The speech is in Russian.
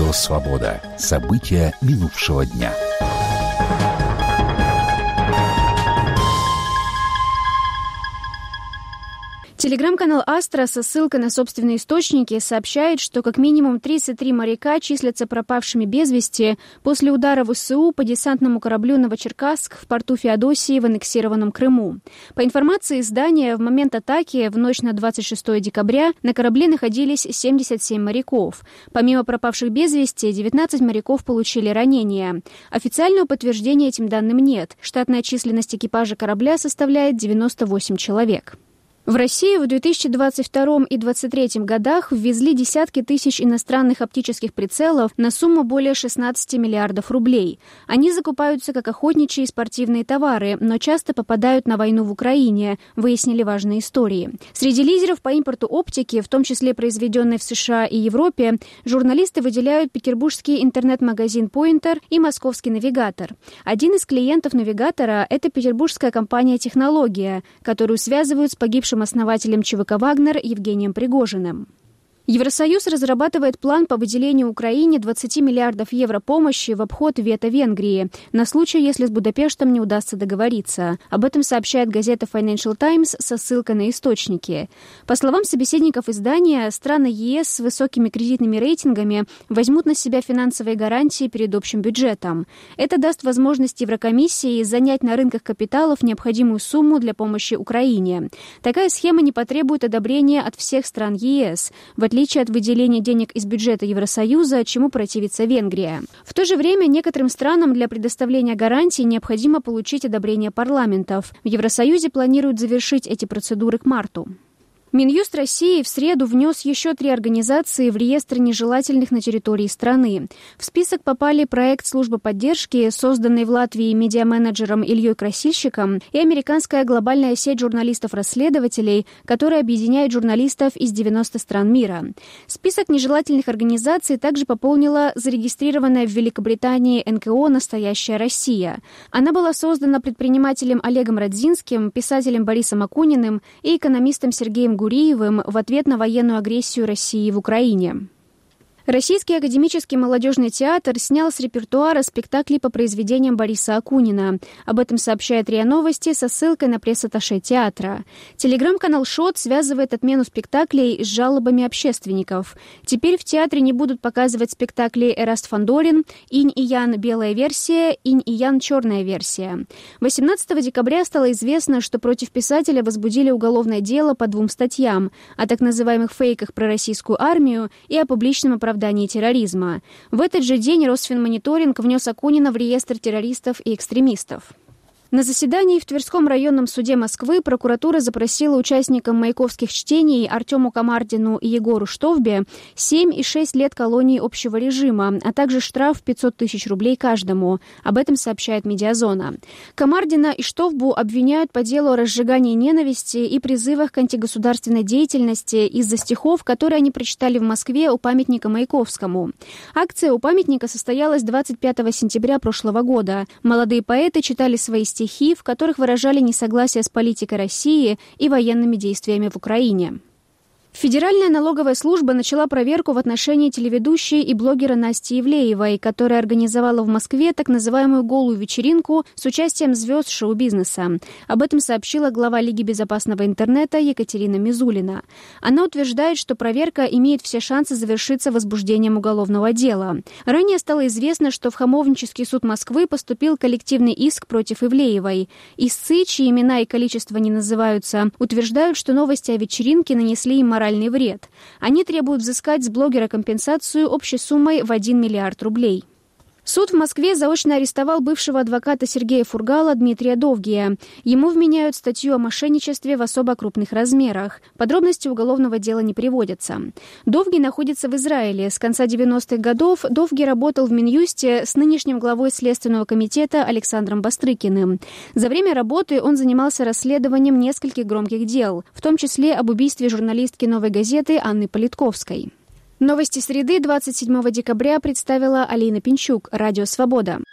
Радио «Свобода». События минувшего дня. Телеграм-канал «Астра» со ссылкой на собственные источники сообщает, что как минимум 33 моряка числятся пропавшими без вести после удара ВСУ по десантному кораблю «Новочеркасск» в порту Феодосии в аннексированном Крыму. По информации издания, в момент атаки в ночь на 26 декабря на корабле находились 77 моряков. Помимо пропавших без вести, 19 моряков получили ранения. Официального подтверждения этим данным нет. Штатная численность экипажа корабля составляет 98 человек. В Россию в 2022 и 2023 годах ввезли десятки тысяч иностранных оптических прицелов на сумму более 16 миллиардов рублей. Они закупаются как охотничьи и спортивные товары, но часто попадают на войну в Украине, выяснили важные истории. Среди лидеров по импорту оптики, в том числе произведенной в США и Европе, журналисты выделяют петербургский интернет-магазин Pointer и московский Навигатор. Один из клиентов Навигатора – это петербургская компания «Технология», которую связывают с погибшим основателем ЧВК «Вагнер» Евгением Пригожиным. Евросоюз разрабатывает план по выделению Украине 20 миллиардов евро помощи в обход вето Венгрии на случай, если с Будапештом не удастся договориться. Об этом сообщает газета Financial Times со ссылкой на источники. По словам собеседников издания, страны ЕС с высокими кредитными рейтингами возьмут на себя финансовые гарантии перед общим бюджетом. Это даст возможность Еврокомиссии занять на рынках капиталов необходимую сумму для помощи Украине. Такая схема не потребует одобрения от всех стран ЕС, в отличие от выделения денег из бюджета Евросоюза, чему противится Венгрия. В то же время некоторым странам для предоставления гарантий необходимо получить одобрение парламентов. В Евросоюзе планируют завершить эти процедуры к марту. Минюст России в среду внес еще 3 организации в реестр нежелательных на территории страны. В список попали проект службы поддержки, созданный в Латвии медиаменеджером Ильей Красильщиком, и американская глобальная сеть журналистов-расследователей, которая объединяет журналистов из 90 стран мира. Список нежелательных организаций также пополнила зарегистрированная в Великобритании НКО «Настоящая Россия». Она была создана предпринимателем Олегом Родзинским, писателем Борисом Акуниным и экономистом Сергеем Гуриевым в ответ на военную агрессию России в Украине. Российский академический молодежный театр снял с репертуара спектакли по произведениям Бориса Акунина. Об этом сообщает РИА Новости со ссылкой на пресс-атташе театра. Телеграм-канал «Шот» связывает отмену спектаклей с жалобами общественников. Теперь в театре не будут показывать спектакли «Эраст Фандорин», «Инь и Ян. Белая версия», «Инь и Ян. Черная версия». 18 декабря стало известно, что против писателя возбудили уголовное дело по 2 статьям о так называемых фейках про российскую армию и о публичном оправдании терроризма. В этот же день Росфинмониторинг внес Акунина в реестр террористов и экстремистов. На заседании в Тверском районном суде Москвы прокуратура запросила участникам маяковских чтений Артему Камардину и Егору Штовбе 7 и 6 лет колонии общего режима, а также штраф в 500 тысяч рублей каждому. Об этом сообщает «Медиазона». Камардина и Штовбу обвиняют по делу о разжигании ненависти и призывах к антигосударственной деятельности из-за стихов, которые они прочитали в Москве у памятника Маяковскому. Акция у памятника состоялась 25 сентября прошлого года. Молодые поэты читали свои стихи, в которых выражали несогласие с политикой России и военными действиями в Украине. Федеральная налоговая служба начала проверку в отношении телеведущей и блогера Насти Ивлеевой, которая организовала в Москве так называемую «голую вечеринку» с участием звезд шоу-бизнеса. Об этом сообщила глава Лиги безопасного интернета Екатерина Мизулина. Она утверждает, что проверка имеет все шансы завершиться возбуждением уголовного дела. Ранее стало известно, что в Хамовнический суд Москвы поступил коллективный иск против Ивлеевой. Истцы, чьи имена и количество не называются, утверждают, что новости о вечеринке нанесли им моральный вред. Они требуют взыскать с блогера компенсацию общей суммой в 1 миллиард рублей. Суд в Москве заочно арестовал бывшего адвоката Сергея Фургала Дмитрия Довгия. Ему вменяют статью о мошенничестве в особо крупных размерах. Подробности уголовного дела не приводятся. Довгий находится в Израиле. С конца 90-х годов Довгий работал в Минюсте с нынешним главой Следственного комитета Александром Бастрыкиным. За время работы он занимался расследованием нескольких громких дел, в том числе об убийстве журналистки «Новой газеты» Анны Политковской. Новости среды 27 декабря представила Алина Пинчук, Радио «Свобода».